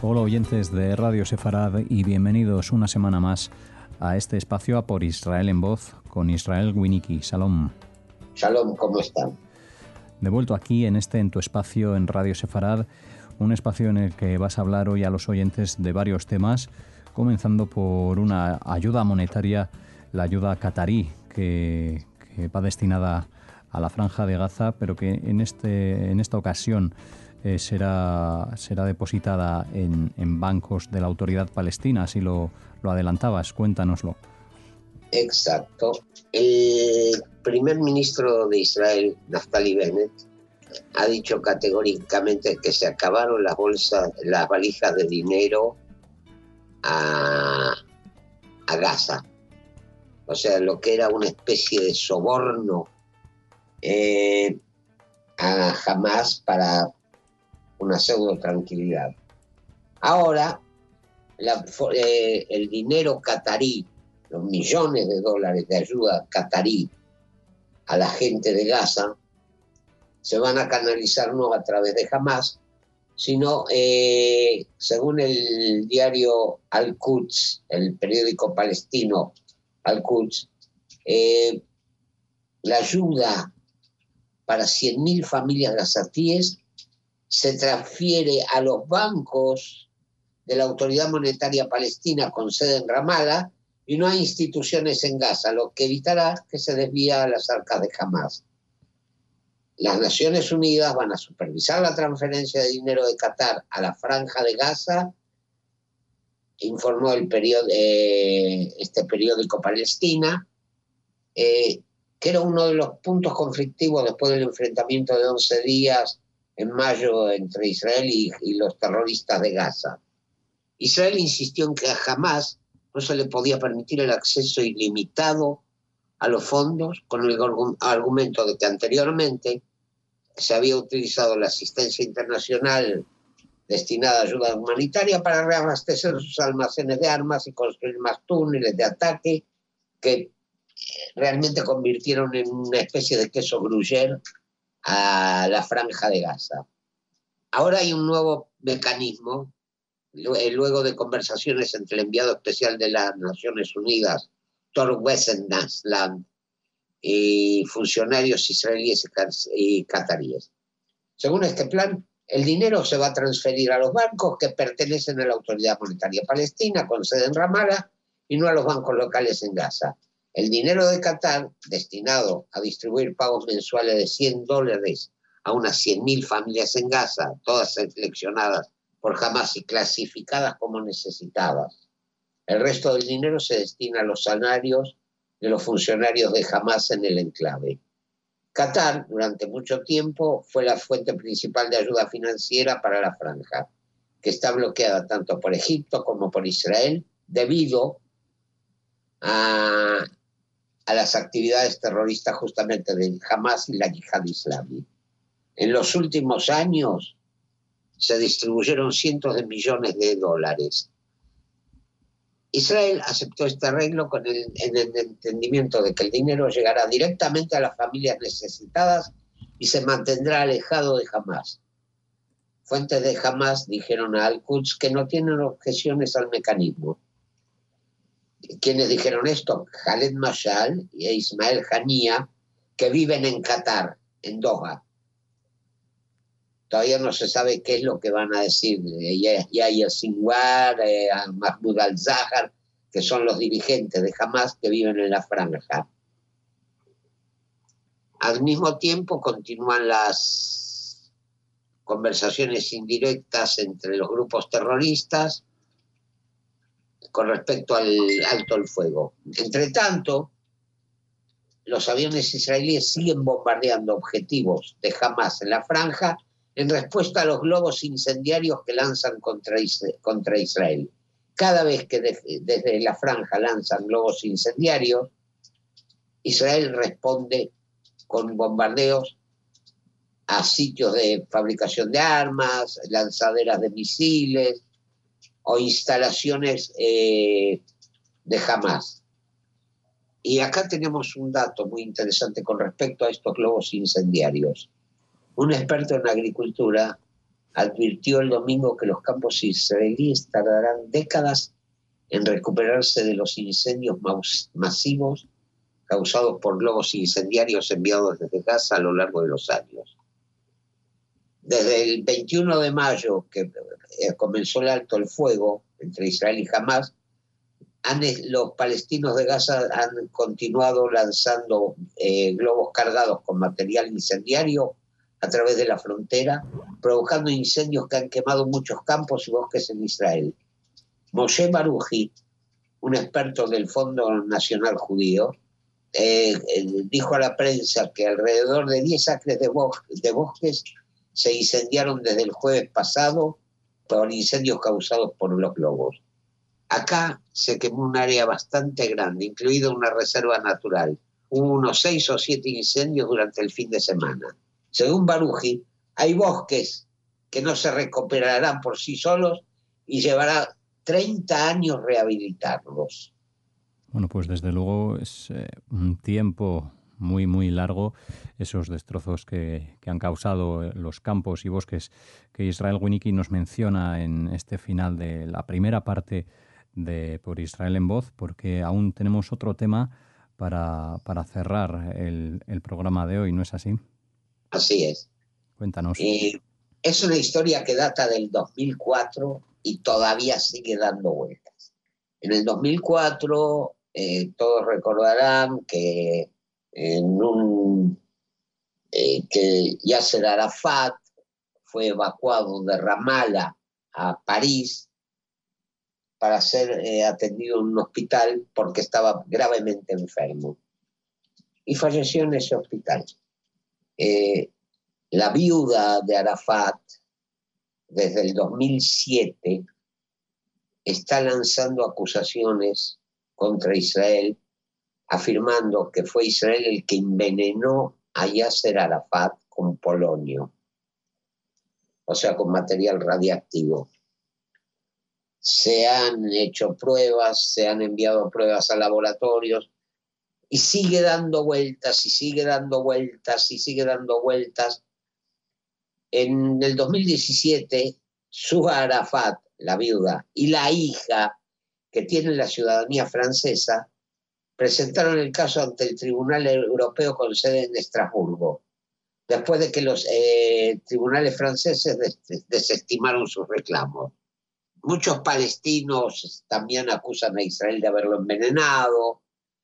Hola oyentes de Radio Sefarad y bienvenidos una semana más a este espacio A por Israel en Voz con Israel Winnicki. Shalom. Shalom, ¿cómo están? De vuelto aquí en tu espacio en Radio Sefarad, un espacio en el que vas a hablar hoy a los oyentes de varios temas, comenzando por una ayuda monetaria, la ayuda catarí que va destinada a la Franja de Gaza, pero que en esta ocasión será depositada en bancos de la autoridad palestina, así lo adelantabas, cuéntanoslo. Exacto. El primer ministro de Israel, Naftali Bennett, ha dicho categóricamente que se acabaron las valijas de dinero a Gaza. O sea, lo que era una especie de soborno a Hamas para una pseudo tranquilidad. Ahora, el dinero catarí, los millones de dólares de ayuda catarí a la gente de Gaza, se van a canalizar no a través de Hamas, sino, según el diario Al-Quds, el periódico palestino Al-Quds, la ayuda para 100.000 familias gazatíes se transfiere a los bancos de la Autoridad Monetaria Palestina con sede en Ramallah y no a instituciones en Gaza, lo que evitará que se desvíe a las arcas de Hamas. Las Naciones Unidas van a supervisar la transferencia de dinero de Qatar a la Franja de Gaza, informó este periódico Palestina, que era uno de los puntos conflictivos después del enfrentamiento de 11 días en mayo entre Israel y los terroristas de Gaza. Israel insistió en que a Hamas no se le podía permitir el acceso ilimitado a los fondos, con el argumento de que anteriormente se había utilizado la asistencia internacional destinada a ayuda humanitaria para reabastecer sus almacenes de armas y construir más túneles de ataque que realmente convirtieron en una especie de queso gruyère a la Franja de Gaza. Ahora hay un nuevo mecanismo, luego de conversaciones entre el enviado especial de las Naciones Unidas, Tor Wessenland, y funcionarios israelíes y cataríes. Según este plan, el dinero se va a transferir a los bancos que pertenecen a la Autoridad Monetaria Palestina, con sede en Ramallah, y no a los bancos locales en Gaza. El dinero de Qatar, destinado a distribuir pagos mensuales de $100 a unas 100.000 familias en Gaza, todas seleccionadas por Hamas y clasificadas como necesitadas. El resto del dinero se destina a los salarios de los funcionarios de Hamas en el enclave. Qatar, durante mucho tiempo, fue la fuente principal de ayuda financiera para la franja, que está bloqueada tanto por Egipto como por Israel debido a las actividades terroristas justamente de Hamas y la Yihad Islámica. En los últimos años se distribuyeron cientos de millones de dólares. Israel aceptó este arreglo en el entendimiento de que el dinero llegará directamente a las familias necesitadas y se mantendrá alejado de Hamas. Fuentes de Hamas dijeron a Al-Quds que no tienen objeciones al mecanismo. ¿Quiénes dijeron esto? Khaled Mashal e Ismael Hania, que viven en Qatar, en Doha. Todavía no se sabe qué es lo que van a decir Yahya Sinwar, Mahmoud al-Zahar, que son los dirigentes de Hamas que viven en la franja. Al mismo tiempo continúan las conversaciones indirectas entre los grupos terroristas con respecto al alto el fuego. Entre tanto, los aviones israelíes siguen bombardeando objetivos de Hamas en la franja en respuesta a los globos incendiarios que lanzan contra Israel. Cada vez que desde la franja lanzan globos incendiarios, Israel responde con bombardeos a sitios de fabricación de armas, lanzaderas de misiles o instalaciones de Hamas. Y acá tenemos un dato muy interesante con respecto a estos globos incendiarios. Un experto en agricultura advirtió el domingo que los campos israelíes tardarán décadas en recuperarse de los incendios masivos causados por globos incendiarios enviados desde Gaza a lo largo de los años. Desde el 21 de mayo, que comenzó el alto el fuego entre Israel y Hamás, los palestinos de Gaza han continuado lanzando globos cargados con material incendiario a través de la frontera, provocando incendios que han quemado muchos campos y bosques en Israel. Moshe Baruji, un experto del Fondo Nacional Judío, dijo a la prensa que alrededor de 10 acres de bosques se incendiaron desde el jueves pasado por incendios causados por los globos. Acá se quemó un área bastante grande, incluida una reserva natural. Hubo unos 6 o 7 incendios durante el fin de semana. Según Baruji, hay bosques que no se recuperarán por sí solos y llevará 30 años rehabilitarlos. Bueno, pues desde luego es un tiempo muy, muy largo esos destrozos que han causado los campos y bosques que Israel Winicky nos menciona en este final de la primera parte de Por Israel en Voz, porque aún tenemos otro tema para cerrar el programa de hoy, ¿no es así? Así es. Cuéntanos. Es una historia que data del 2004 y todavía sigue dando vueltas. En el 2004, todos recordarán que que Yasser Arafat fue evacuado de Ramallah a París para ser atendido en un hospital porque estaba gravemente enfermo. Y falleció en ese hospital. La viuda de Arafat, desde el 2007, está lanzando acusaciones contra Israel, afirmando que fue Israel el que envenenó a Yasser Arafat con polonio, o sea, con material radiactivo. Se han hecho pruebas, se han enviado pruebas a laboratorios y sigue dando vueltas y sigue dando vueltas y sigue dando vueltas. En el 2017, Suha Arafat, la viuda, y la hija, que tiene la ciudadanía francesa, presentaron el caso ante el Tribunal Europeo con sede en Estrasburgo, después de que los tribunales franceses desestimaron sus reclamos. Muchos palestinos también acusan a Israel de haberlo envenenado.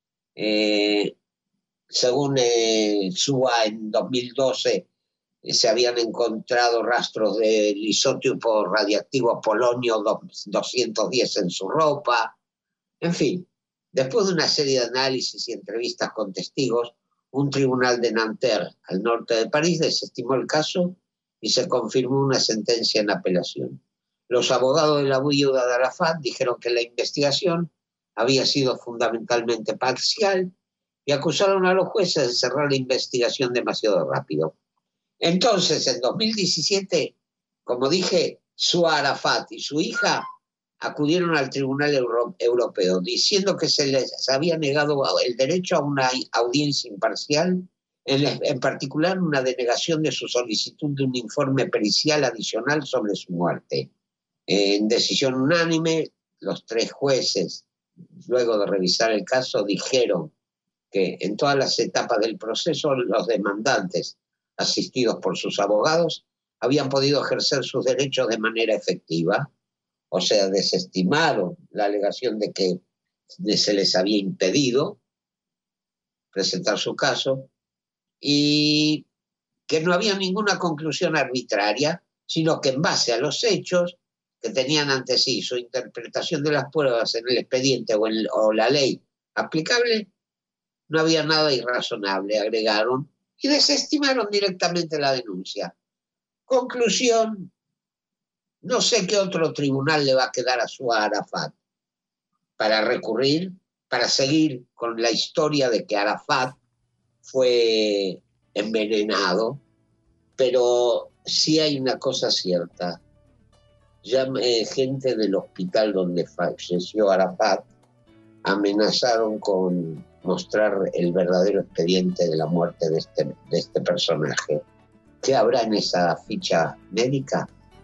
Según Suha, en 2012 se habían encontrado rastros del isótopo radiactivo polonio 210 en su ropa. En fin, después de una serie de análisis y entrevistas con testigos, un tribunal de Nanterre, al norte de París, desestimó el caso y se confirmó una sentencia en apelación. Los abogados de la viuda de Arafat dijeron que la investigación había sido fundamentalmente parcial y acusaron a los jueces de cerrar la investigación demasiado rápido. Entonces, en 2017, como dije, Suha Arafat y su hija acudieron al Tribunal Europeo diciendo que se les había negado el derecho a una audiencia imparcial, en particular una denegación de su solicitud de un informe pericial adicional sobre su muerte. En decisión unánime, los 3 jueces, luego de revisar el caso, dijeron que en todas las etapas del proceso los demandantes, asistidos por sus abogados, habían podido ejercer sus derechos de manera efectiva. O sea, desestimaron la alegación de que se les había impedido presentar su caso y que no había ninguna conclusión arbitraria, sino que en base a los hechos que tenían ante sí, su interpretación de las pruebas en el expediente o la ley aplicable, no había nada irrazonable, agregaron, y desestimaron directamente la denuncia. Conclusión: no sé qué otro tribunal le va a quedar a Suha Arafat para recurrir, para seguir con la historia de que Arafat fue envenenado, pero sí hay una cosa cierta. Ya gente del hospital donde falleció Arafat amenazaron con mostrar el verdadero expediente de la muerte de este personaje. ¿Qué habrá en esa ficha médica?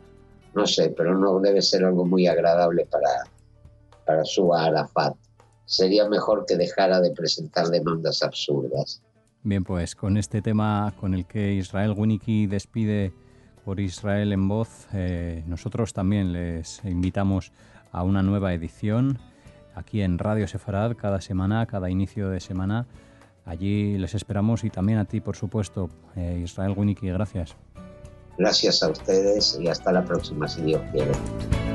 No sé, pero no debe ser algo muy agradable para su Arafat. Sería mejor que dejara de presentar demandas absurdas. Bien, pues con este tema con el que Israel Winicky despide por Israel en Voz, nosotros también les invitamos a una nueva edición aquí en Radio Sefarad cada semana, cada inicio de semana. Allí les esperamos y también a ti, por supuesto, Israel Winicky, gracias. Gracias a ustedes y hasta la próxima, si Dios quiere.